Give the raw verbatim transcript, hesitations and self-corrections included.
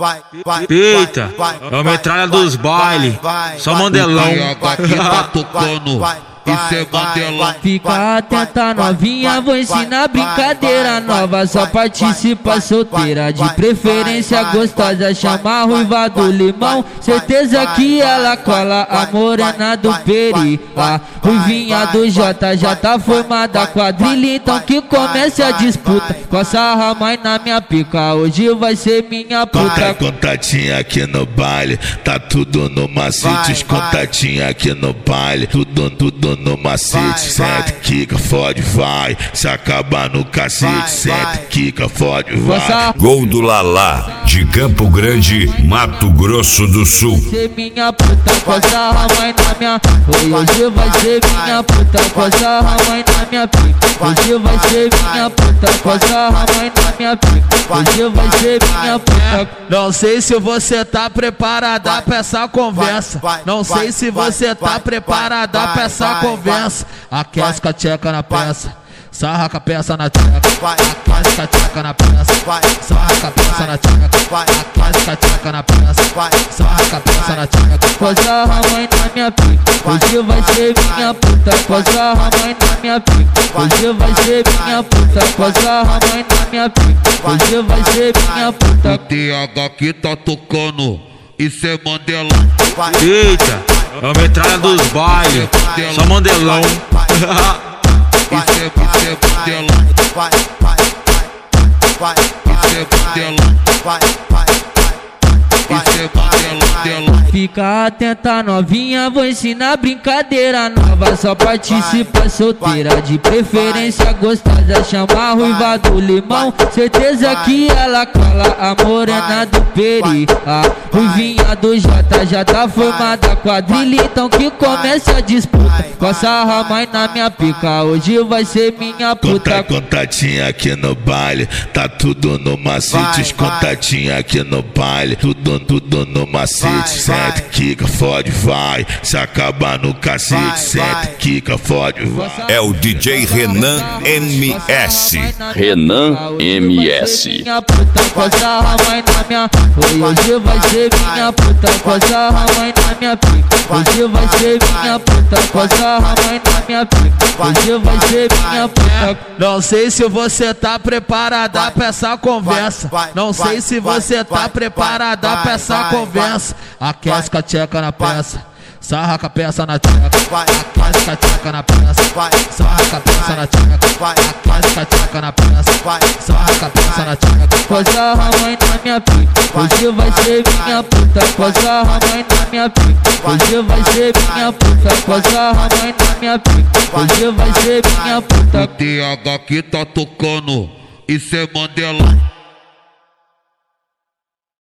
Eita, é a metralha dos bailes, só Mandelão. Aqui tá tocando, isso é Mandelão. Fica atenta novinha, vou ensinar brincadeira nova. Só participa solteira, de preferência gostosa. Chama a ruiva do limão, certeza que ela cola a morena do peri. A ruivinha do J já tá formada quadrilha, então que comece a disputa. Com a sarra mais na minha pica, hoje vai ser minha puta. Contatinha aqui no baile, tá tudo no macete. Os contatinhos aqui no baile, tudo, tudo no macete. Sente, quica, fode, vai. Se acabar no cacete, sente, quica, fode, vai. Gol do Lalá, de Campo Grande, Mato Grosso do Sul. Ser minha puta, com a sarra mais na minha. Hoje vai ser minha puta, com a sarra mais na minha pica. Hoje vai ser minha puta, com a sarra mais na minha pica. Hoje vai ser minha puta. Não sei se você tá preparada pra essa conversa. Não sei se você tá preparada pra essa conversa. Aquece com a tcheca na peça, sarra com a peça na tcheca. Aquece com a tcheca na peça, sarra com a peça na tcheca. Aquece com a tcheca na peça, sarra com a peça na tcheca. Com a sarra mãe na minha pica, hoje vai ser minha puta. Com a sarra mãe na minha pica, hoje vai ser minha puta. Com a sarra mãe na minha pica, hoje vai ser minha puta. O T H aqui tá tocando, isso é Mandelão. Eita, é a metralha dos bailes, só Mandelão. Isso é, isso é Mandelão. Isso é Mandelão. Isso é Mandelão. Fica atenta novinha, vou ensinar brincadeira nova. Só participa solteira, de preferência gostosa. Chama a ruiva do limão, certeza que ela cola a morena do peri. A ruivinha do J já tá formada quadrilha, então que comece a disputa. Com a sarra mais na minha pica, hoje vai ser minha puta. Contatinha aqui no baile, tá tudo no macete. Os contatinhos aqui no baile, tudo, tudo no macete. Sente, quica, fode, vai. Se acabar no cacete, sente, quica, fode, vai. É o D J Renan M S. Renan M S. Minha puta, com a sarra mais na minha. Hoje vai ser minha puta, com a sarra mais na minha pica. Hoje vai ser minha puta, com a sarra mais na minha pica. Hoje vai ser minha puta. Não sei se você tá preparada pra essa conversa. Não sei se você tá preparada pra essa conversa. Aquece com a tcheca na peça, sarra com a peça na tcheca. Aquece com a tcheca na peça, sarra com a peça na tcheca. Aquece com a tcheca na peça, sarra com a peça na tcheca. Com a sarra mãe na minha pica, hoje vai ser minha puta. Com a sarra mãe na minha pica, hoje vai ser minha puta. Com a sarra mãe na minha pica, hoje vai ser minha puta. O T H aqui tá tocando, isso é Mandelão.